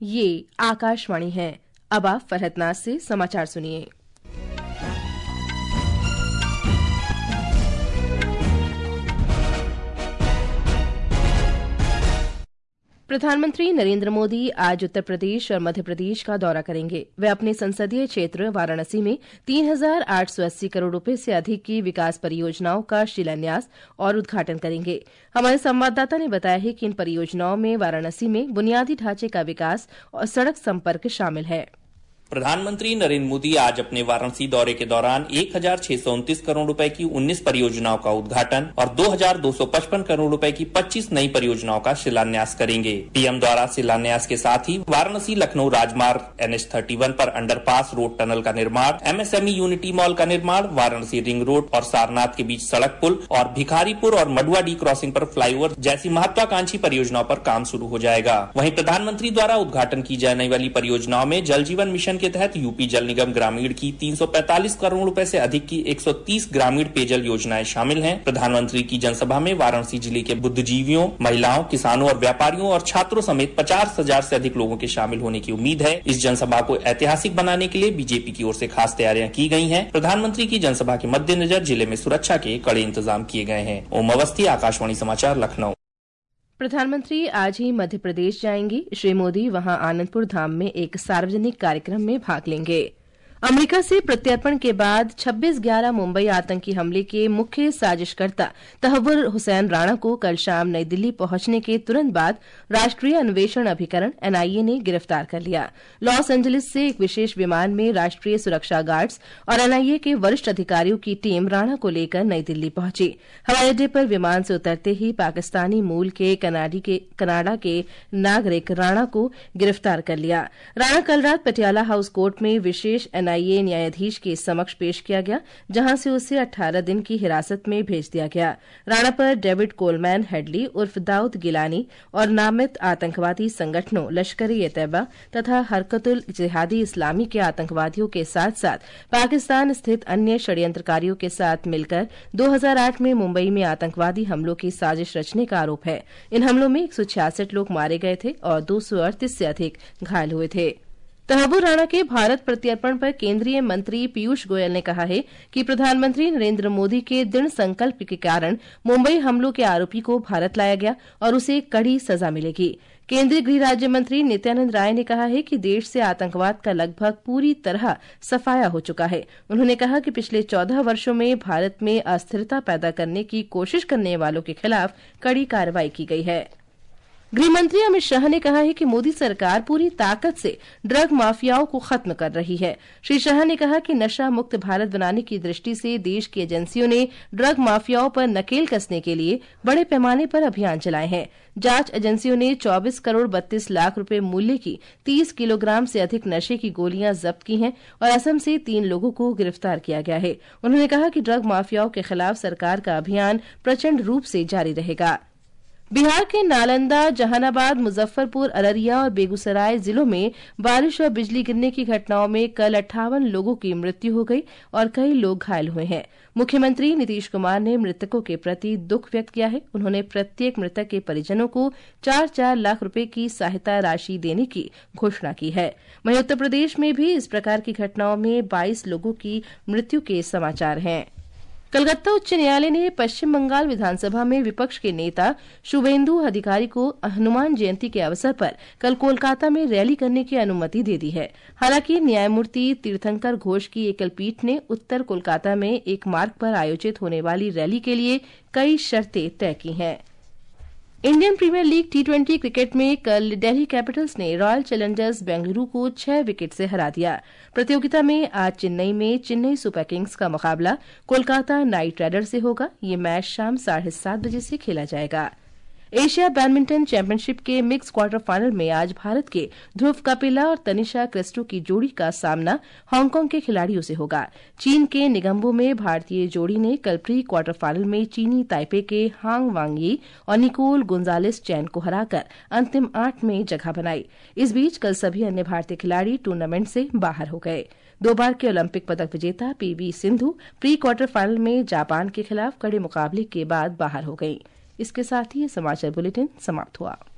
ये आकाशवाणी है। अब आप फरहतनाज से समाचार सुनिए। प्रधानमंत्री नरेंद्र मोदी आज उत्तर प्रदेश और मध्य प्रदेश का दौरा करेंगे। वे अपने संसदीय क्षेत्र वाराणसी में 3,880 करोड़ रुपए से अधिक की विकास परियोजनाओं का शिलान्यास और उद्घाटन करेंगे। हमारे संवाददाता ने बताया है कि इन परियोजनाओं में वाराणसी में बुनियादी ढांचे का विकास और सड़क संपर्क शामिल है। प्रधानमंत्री नरेंद्र मोदी आज अपने वाराणसी दौरे के दौरान 1,629 करोड़ रुपए की 19 परियोजनाओं का उद्घाटन और 2,255 करोड़ रुपए की 25 नई परियोजनाओं का शिलान्यास करेंगे। पीएम द्वारा शिलान्यास के साथ ही वाराणसी लखनऊ राजमार्ग NH31 पर अंडरपास रोड टनल का निर्माण, MSME यूनिटी मॉल का निर्माण, वाराणसी रिंग रोड और सारनाथ के बीच सड़क पुल और भिखारीपुर और मडुआडी क्रॉसिंग पर फ्लाईओवर जैसी महत्वाकांक्षी परियोजनाओं पर काम शुरू हो जाएगा। वहीं प्रधानमंत्री द्वारा उद्घाटन की जाने वाली परियोजनाओं में जल जीवन मिशन के तहत यूपी जल निगम ग्रामीण की 345 करोड़ रुपए से अधिक की 130 ग्रामीण पेयजल योजनाएं शामिल हैं। प्रधानमंत्री की जनसभा में वाराणसी जिले के बुद्धिजीवियों, महिलाओं, किसानों और व्यापारियों और छात्रों समेत 50,000 से अधिक लोगों के शामिल होने की उम्मीद है। इस जनसभा को ऐतिहासिक बनाने के लिए बीजेपी की ओर से खास तैयारियां की गई हैं। प्रधानमंत्री की जनसभा के मद्देनजर जिले में सुरक्षा के कड़े इंतजाम किए गए हैं। ओम अवस्थी, आकाशवाणी समाचार, लखनऊ। प्रधानमंत्री आज ही मध्य प्रदेश जाएंगे। श्री मोदी वहां आनंदपुर धाम में एक सार्वजनिक कार्यक्रम में भाग लेंगे। अमेरिका से प्रत्यर्पण के बाद 26/11 मुंबई आतंकी हमले के मुख्य साजिशकर्ता तहव्वुर हुसैन राणा को कल शाम नई दिल्ली पहुंचने के तुरंत बाद राष्ट्रीय अन्वेषण अभिकरण NIA ने गिरफ्तार कर लिया। लॉस एंजलिस से एक विशेष विमान में राष्ट्रीय सुरक्षा गार्ड्स और NIA के वरिष्ठ अधिकारियों की टीम राणा को लेकर नई दिल्ली पहुंची। हवाई अड्डे पर विमान से उतरते ही पाकिस्तानी मूल के कनाडा के नागरिक राणा को गिरफ्तार कर लिया। राणा कल रात पटियाला हाउस कोर्ट में विशेष NIA न्यायाधीश के समक्ष पेश किया गया, जहां से उसे 18 दिन की हिरासत में भेज दिया गया। राणा पर डेविड कोलमैन हेडली उर्फ दाऊद गिलानी और नामित आतंकवादी संगठनों लश्कर-ए-तैयबा तथा हरकतुल जिहादी इस्लामी के आतंकवादियों के साथ साथ पाकिस्तान स्थित अन्य षड्यंत्रकारियों के साथ मिलकर 2008 में मुंबई में आतंकवादी हमलों की साजिश रचने का आरोप है। इन हमलों में 166 लोग मारे गए थे और 238 से अधिक घायल हुए थे। तहव्वुर राणा के भारत प्रत्यर्पण पर केंद्रीय मंत्री पीयूष गोयल ने कहा है कि प्रधानमंत्री नरेंद्र मोदी के दृढ़ संकल्प के कारण मुंबई हमलों के आरोपी को भारत लाया गया और उसे कड़ी सजा मिलेगी। केंद्रीय गृह राज्य मंत्री नित्यानंद राय ने कहा है कि देश से आतंकवाद का लगभग पूरी तरह सफाया हो चुका है। उन्होंने कहा कि पिछले 14 वर्षों में भारत में अस्थिरता पैदा करने की कोशिश करने वालों के खिलाफ कड़ी कार्रवाई की गई है। गृहमंत्री अमित शाह ने कहा है कि मोदी सरकार पूरी ताकत से ड्रग माफियाओं को खत्म कर रही है। श्री शाह ने कहा कि नशा मुक्त भारत बनाने की दृष्टि से देश की एजेंसियों ने ड्रग माफियाओं पर नकेल कसने के लिए बड़े पैमाने पर अभियान चलाए हैं। जांच एजेंसियों ने 24 करोड़ 32 लाख रुपए मूल्य की 30 किलोग्राम से अधिक नशे की गोलियां जब्त की हैं और असम से 3 लोगों को गिरफ्तार किया गया है। उन्होंने कहा कि ड्रग माफियाओं के खिलाफ सरकार का अभियान प्रचंड रूप से जारी रहेगा। बिहार के नालंदा, जहानाबाद, मुजफ्फरपुर, अररिया और बेगूसराय जिलों में बारिश और बिजली गिरने की घटनाओं में कल 58 लोगों की मृत्यु हो गई और कई लोग घायल हुए हैं। मुख्यमंत्री नीतीश कुमार ने मृतकों के प्रति दुख व्यक्त किया है। उन्होंने प्रत्येक मृतक के परिजनों को 4-4 लाख रुपए की सहायता राशि देने की घोषणा की है। वहीं उत्तर प्रदेश में भी इस प्रकार की घटनाओं में 22 लोगों की मृत्यु के समाचार हैं। कलकत्ता उच्च न्यायालय ने पश्चिम बंगाल विधानसभा में विपक्ष के नेता शुभेंदु अधिकारी को हनुमान जयंती के अवसर पर कल कोलकाता में रैली करने की अनुमति दे दी है। हालांकि न्यायमूर्ति तीर्थंकर घोष की एकल पीठ ने उत्तर कोलकाता में एक मार्ग पर आयोजित होने वाली रैली के लिए कई शर्तें तय की हैं। Indian premiere league T20 cricket में कल दिल्ली कैपिटल्स ने रॉयल चैलेंजर्स बेंगलुरु को 6 विकेट से हरा दिया। प्रतियोगिता में आज चेन्नई में चेन्नई सुपर किंग्स का मुकाबला कोलकाता नाइट राइडर्स से होगा। ये मैच शाम 7:30 बजे से खेला जाएगा। एशिया बैडमिंटन चैंपियनशिप के मिक्स क्वार्टर फाइनल में आज भारत के ध्रुव कपिला और तनिषा क्रिस्टो की जोड़ी का सामना हांगकांग के खिलाड़ियों से होगा। चीन के निगम्बो में भारतीय जोड़ी ने कल प्री क्वार्टर फाइनल में चीनी ताइपे के हांग वांगयी और निकोल गुंजालेस चैन को हराकर अंतिम 8 में जगह बनाई। इस बीच कल सभी अन्य भारतीय खिलाड़ी टूर्नामेंट से बाहर हो गए। 2 बार के ओलंपिक पदक विजेता PV Sindhu pre quarter final में जापान के खिलाफ कड़े मुकाबले के बाद बाहर हो गई। इसके साथ ही ये समाचार बुलेटिन समाप्त हुआ।